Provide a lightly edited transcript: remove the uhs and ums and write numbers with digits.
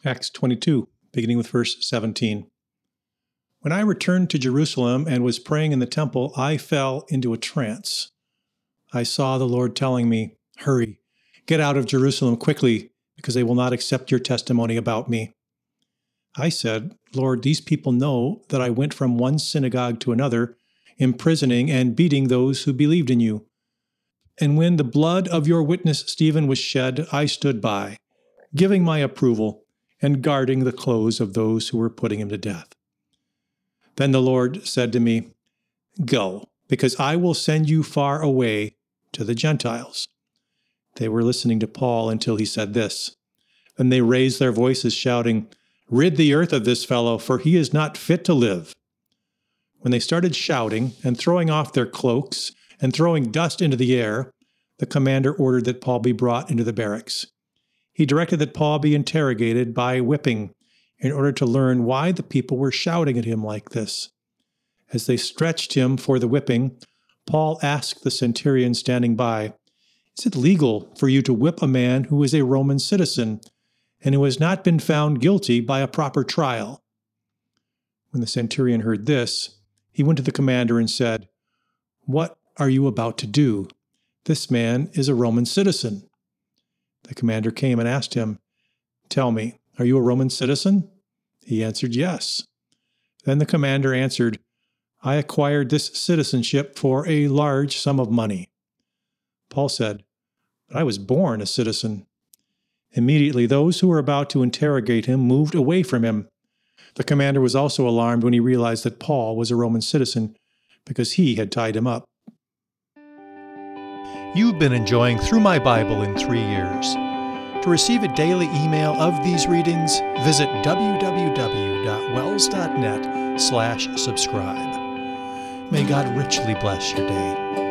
Acts 22, beginning with verse 17. When I returned to Jerusalem and was praying in the temple, I fell into a trance. I saw the Lord telling me, "Hurry, get out of Jerusalem quickly, because they will not accept your testimony about me." I said, "Lord, these people know that I went from one synagogue to another, imprisoning and beating those who believed in you. And when the blood of your witness Stephen was shed, I stood by, giving my approval and guarding the clothes of those who were putting him to death." Then the Lord said to me, "Go, because I will send you far away to the Gentiles." They were listening to Paul until he said this. Then they raised their voices, shouting, "Rid the earth of this fellow, for he is not fit to live." When they started shouting and throwing off their cloaks and throwing dust into the air, the commander ordered that Paul be brought into the barracks. He directed that Paul be interrogated by whipping in order to learn why the people were shouting at him like this. As they stretched him for the whipping, Paul asked the centurion standing by, "Is it legal for you to whip a man who is a Roman citizen and who has not been found guilty by a proper trial?" When the centurion heard this, he went to the commander and said, "What are you about to do? This man is a Roman citizen." The commander came and asked him, "Tell me, are you a Roman citizen?" He answered, "Yes." Then the commander answered, "I acquired this citizenship for a large sum of money." Paul said, "But I was born a citizen." Immediately those who were about to interrogate him moved away from him. The commander was also alarmed when he realized that Paul was a Roman citizen, because he had tied him up. You've been enjoying Through My Bible in 3 Years. To receive a daily email of these readings, visit www.wells.net/subscribe. May God richly bless your day.